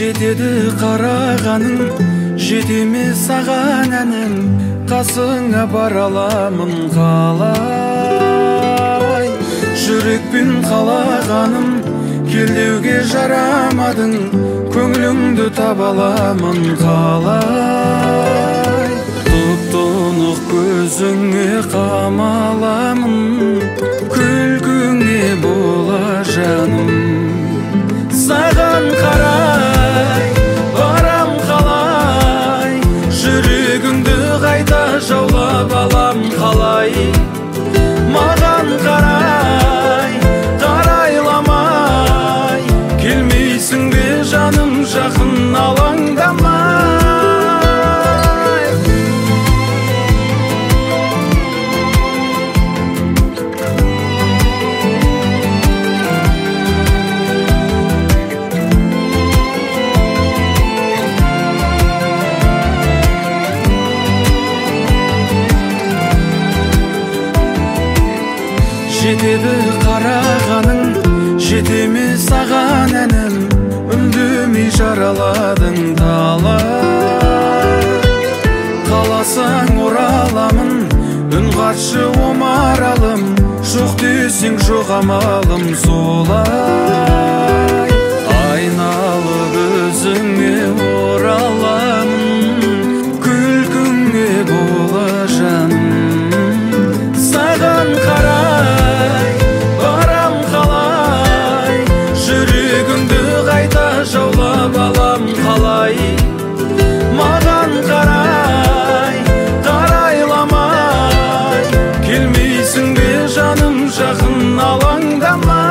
Жетеді қарағаның, жетеме саған әнім, қасыңа бара аламын қалай. Жүрекпен қалағаным, келдеуге жарамадың, көңіліңді таба аламын қалай. Тұп-тұнық көзіңе қамаламын, күлкіңе бола жаным. Саған қарай барам қалай, жүрегіңді қайта жаулап алам қалай. Маған қарай, қарайламай, келмейсің бе жаным жақын алаңдамай. Жетеді қарағаның, жетеме саған әнім, үндемей жараладың талай. Қаласаң ораламын, үн қатшы омаралым, жоқ десең жоқ амалым солай. Айналып өзіңе ораламын, күлкіңе бола жаным. Саған қарай барам қалай, жүрегіңді қайта жаулап алам қалай. Маған қарай, қарайламай, келмейсің бе жаным жақын алаңдамай.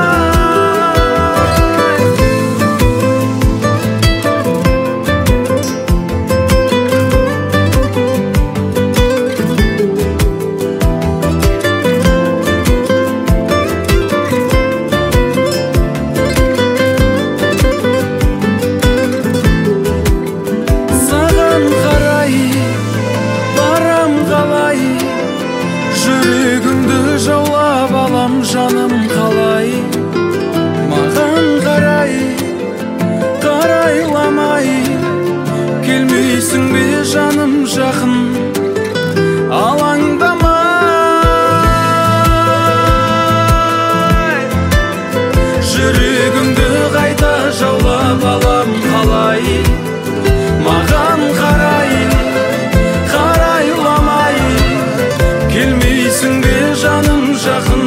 Жүрегіңді жаулап алам жаным қалай. Маған қарай, қарайламай, келмейсің бе жаным жақын алаңдамай. Жүрегіңді қайта жаулап алам қалай. Маған қарай, қарайламай, келмейсің бе жаным жақын